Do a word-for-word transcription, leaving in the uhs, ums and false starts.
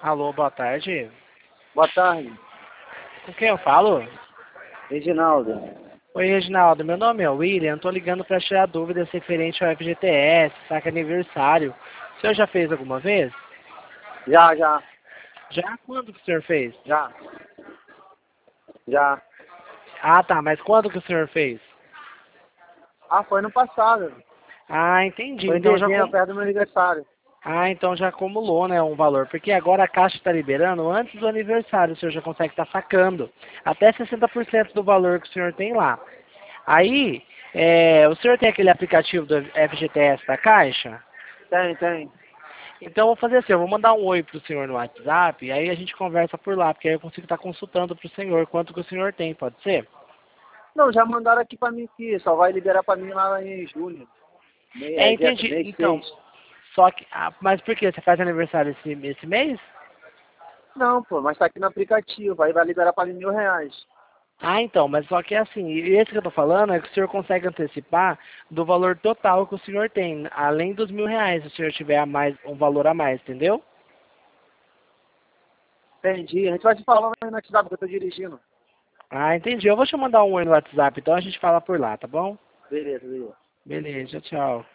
Alô, boa tarde. Boa tarde, Com quem eu falo? Reginaldo. Oi, Reginaldo. Meu nome é William. Estou ligando para tirar dúvidas referente ao F G T S, saca aniversário. O senhor já fez alguma vez? Já, já, Já? Quando que o senhor fez? já, já. Ah, tá. Mas quando que o senhor fez? Ah, foi no passado. Ah, entendi. Foi em Então já dezembro, com... perto do meu aniversário. Ah, então já acumulou, né, um valor. Porque agora a Caixa está liberando antes do aniversário. O senhor já consegue estar sacando. Até sessenta por cento do valor que o senhor tem lá. Aí, é, o senhor tem aquele aplicativo do F G T S da Caixa? Tem, tem. Então eu vou fazer assim, eu vou mandar um oi pro senhor no WhatsApp, e aí a gente conversa por lá, porque aí eu consigo estar consultando pro senhor quanto que o senhor tem, pode ser? Não, já mandaram aqui pra mim aqui, só vai liberar pra mim lá em julho. Mês, É, é, dia, entendi. mês Então, seis. só que, ah, mas por quê? Você faz aniversário esse, esse mês? Não, pô, mas tá aqui no aplicativo, aí vai liberar pra mim mil reais. Ah, então, mas só que é assim, e esse que eu tô falando é que o senhor consegue antecipar do valor total que o senhor tem, além dos mil reais, se o senhor tiver a mais, um valor a mais, entendeu? Entendi, a gente vai se falando aí no WhatsApp que eu tô dirigindo. Ah, entendi. Eu vou te mandar um oi no WhatsApp, então a gente fala por lá, tá bom? Beleza, beleza. Beleza, tchau.